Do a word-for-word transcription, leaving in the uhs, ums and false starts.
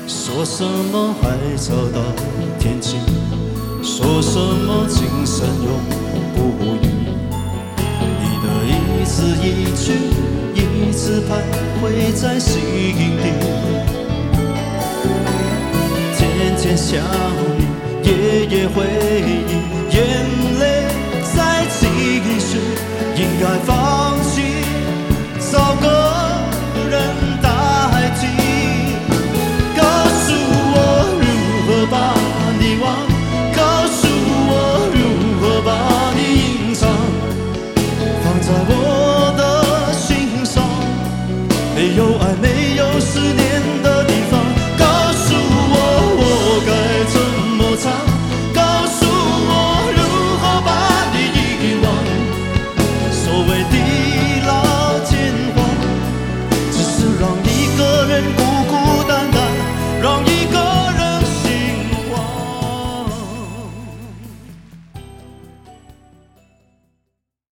说什么还找到天晴，说什么今生永不渝。你的一字一句，一直徘徊在心底，天天想。